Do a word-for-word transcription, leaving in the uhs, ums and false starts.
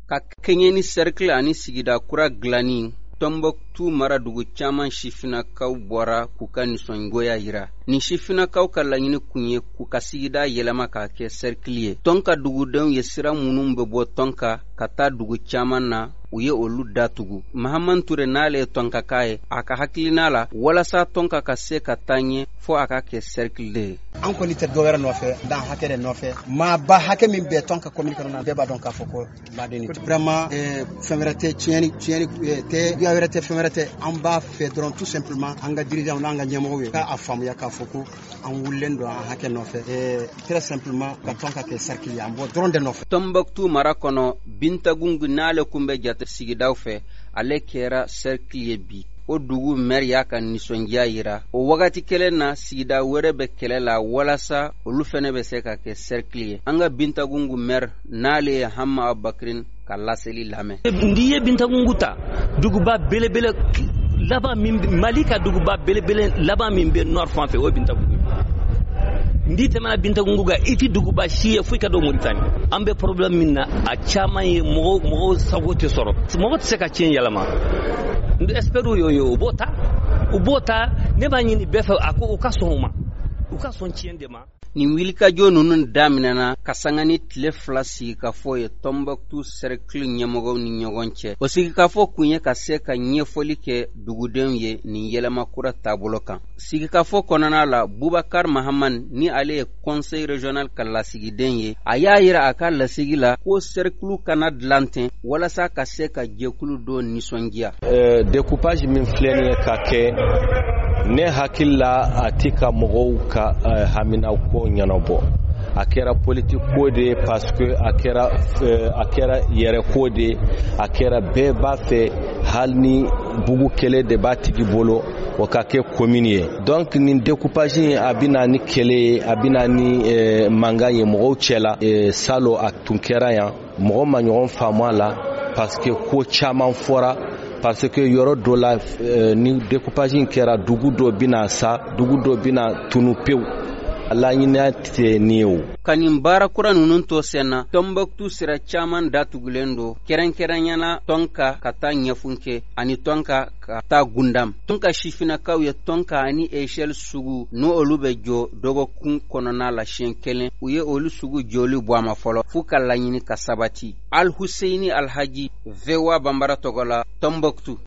ka kenyeni cercle ani sigida kura glani Tombouctou mara dugu caman sifinakaw bɔra k'u ka nisɔngoya yira ni sifinakaw ka laɲini kun ye k'u ka sigida yɛlɛma k'a kɛ cercle ye tɔn ka dugudenw ye sira minnu bɛ bɔ tɔn ka ka taa dugu caman na u ye olu datugu Mahaman Ture n'ale ye tɔn ka k'a ye a ka hakilina la walasa tɔn ka ka se ka taa ɲɛ fo a ka kɛ cercle de ye an kɔni tɛ dɔwɛrɛ nɔfɛ dan hakɛ de nɔfɛ maa ba hakɛ min bɛ tɔn ka commune kɔnɔ na bɛɛ b'a dɔn k'a fɔ ko baden vraiment fɛn wɛrɛ tɛ tiɲɛni tiɲɛni tɛ guya wɛrɛ tɛ fɛn wɛrɛ tɛ an b'a fɛ dɔrɔn tout simplement an ka dirigeants n'an ka ɲɛmɔgɔw ye k'a faamuya k'a fɔ ko an wulilen don an hakɛ nɔfɛ très simplement ka tɔn ka kɛ cercle ye an bɔ dɔrɔn de nɔfɛ Tombouctou mara kɔnɔ Bintagungu n'ale kun bɛ jate sigidaw fɛ ale kɛra cercle ye bi o dugu maire y'a ka nisɔndiya yira o wagati kelen na sigida wɛrɛ bɛ kɛlɛ la walasa olu fɛnɛ bɛ se ka kɛ cercle ye an ka Bintagungu maire n'ale ye Hama Abubakrin ka laseli lamɛn ndi ye Bintagungu ta duguba belebele laban min Mali ka duguba belebele laban min bɛ nord fan fɛ o Bintagungu ndi tɛmɛna Bintagungu ga iti duguba si ye fo i ka don Mauritanie an bɛ problème min na a caman ye mɔgɔ mɔgɔ sago tɛ sɔrɔ mɔgɔ tɛ se ka tiɲɛ yɛlɛma ndu espero yo yo bota u bota ne b'a ɲini bɛɛ fɛ a ko u ka sɔn o ma u ka sɔn tiɲɛ de ma ni wilikajɔ ninnu daminɛna ka sanga ni tile fila sigikafɔ ye Tombouctou cercle ɲɛmɔgɔw ni ɲɔgɔn cɛ o sigikafɔ kun ye ka se ka ɲɛfɔli kɛ dugudenw ye nin yɛlɛma kura taabolo kan sigikafɔ kɔnɔna la Bubakar Mahaman ni ale ye conseil régional ka lasigiden ye a y'a yira a ka lasigi la ko cercle kana dilan ten walasa ka se ka jɛkulu dɔ nisɔndiya découpage min filɛ nin ye ka kɛ ne hakili la a ti ka mɔgɔw ka uh, hamina ko ɲɛnabɔ a kɛra politique ko de parce que a kɛra uh, a kɛra yɛrɛ ko de a kɛra bɛɛ b'a fɛ hali ni bugu kɛlɛ de b'a tigi bolo o ka kɛ commune ye donc nin découpage a bɛna ni kɛlɛ ye a bɛna ni uh, mankan ye mɔgɔw cɛla uh, salo a tun kɛra yan mɔgɔ ma ɲɔgɔn faamu a la parce que ko caman fɔra parce que yɔrɔ dɔ la euh, ni découpage in kɛra dugu dɔ bɛna sa dugu dɔ bɛna tunu pewu laɲini tɛ nin ye o ka nin baara kura ninnu to sen na Tombouctou sira caman datugulen don kɛrɛnkɛrɛnyana tɔn ka ka taa ɲɛfun kɛ ani tɔn ka ka taa gundam tɔn ka sifinakaw ye tɔn ka ani échelle sugu n'o olu bɛ jɔ dɔgɔkun kɔnɔna la siɲɛ kelen u ye olu sugu jɔli bɔ a ma fɔlɔ f'u ka laɲini ka sabati Al Husseini Alhaji V O A Bambara tɔgɔ la Tombouctou